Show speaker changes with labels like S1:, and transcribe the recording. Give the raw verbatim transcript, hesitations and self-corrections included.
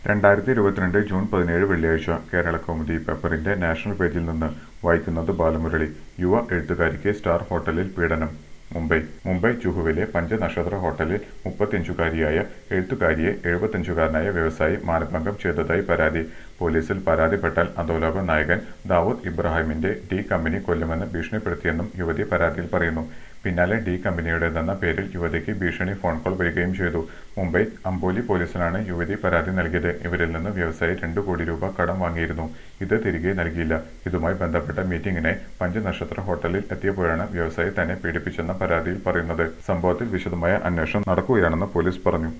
S1: രണ്ടായിരത്തി ഇരുപത്തിരണ്ട് ജൂൺ പതിനേഴ് വെള്ളിയാഴ്ച കേരളകൗമുദി പേപ്പറിന്റെ നാഷണൽ പേജിൽ നിന്ന് വായിക്കുന്നത് ബാലമുരളി. യുവ എഴുത്തുകാരിക്ക് സ്റ്റാർ ഹോട്ടലിൽ പീഡനം. മുംബൈ മുംബൈ ജുഹുവിലെ പഞ്ചനക്ഷത്ര ഹോട്ടലിൽ മുപ്പത്തിയഞ്ചുകാരിയായ എഴുത്തുകാരിയെ എഴുപത്തിയഞ്ചുകാരനായ വ്യവസായി മാനഭംഗം ചെയ്തതായി പരാതി. പോലീസിൽ പരാതിപ്പെട്ടാൽ അധോലോക നായകൻ ദാവൂദ് ഇബ്രാഹിമിന്റെ ഡി കമ്പനി കൊല്ലുമെന്ന് ഭീഷണിപ്പെടുത്തിയെന്നും യുവതി പരാതിയിൽ പറയുന്നു. പിന്നാലെ ഡി കമ്പനിയുടേതെന്ന പേരിൽ യുവതിക്ക് ഭീഷണി ഫോൺ കോൾ വരികയും ചെയ്തു. മുംബൈ അംബോലി പോലീസിലാണ് യുവതി പരാതി നൽകിയത്. ഇവരിൽ നിന്ന് വ്യവസായി രണ്ടു കോടി രൂപ കടം വാങ്ങിയിരുന്നു. ഇത് തിരികെ നൽകിയില്ല. ഇതുമായി ബന്ധപ്പെട്ട മീറ്റിംഗിനായി പഞ്ചനക്ഷത്ര ഹോട്ടലിൽ എത്തിയപ്പോഴാണ് വ്യവസായി തന്നെ പീഡിപ്പിച്ചെന്ന പരാതിയിൽ പറയുന്നത്. സംഭവത്തിൽ വിശദമായ അന്വേഷണം നടക്കുകയാണെന്ന് പോലീസ് പറഞ്ഞു.